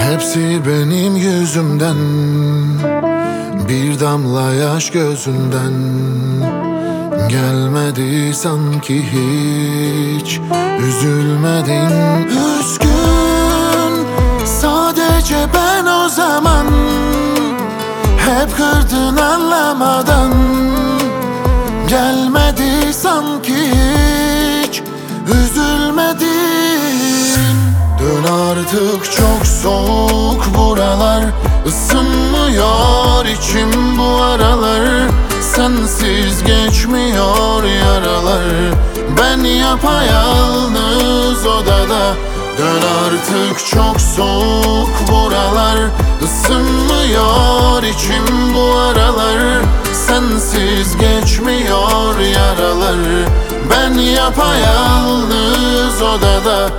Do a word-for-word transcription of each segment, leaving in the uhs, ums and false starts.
Hepsi benim yüzümden, bir damla yaş gözünden gelmedi sanki hiç. Üzülmedin, üzgün sadece ben o zaman. Hep kırdın anlamadan, gelmedi sanki hiç. Üzülmedin. Dön artık, çok soğuk buralar, ısınmıyor içim bu aralar. Sensiz geçmiyor yaralar, ben yapayalnız odada. Dön artık, çok soğuk buralar, ısınmıyor içim bu aralar. Sensiz geçmiyor yaralar, ben yapayalnız odada.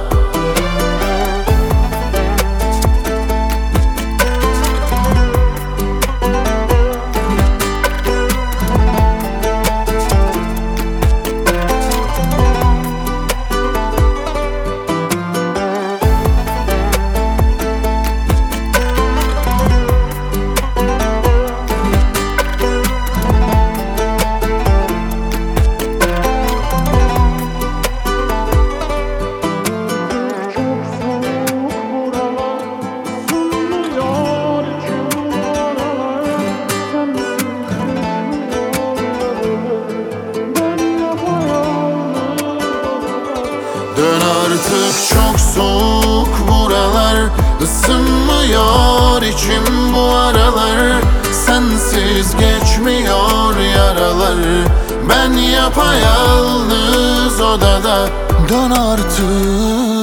Dön artık, çok soğuk buralar, ısınmıyor içim bu aralar. Sensiz geçmiyor yaralar, ben yapayalnız odada. Dön artık.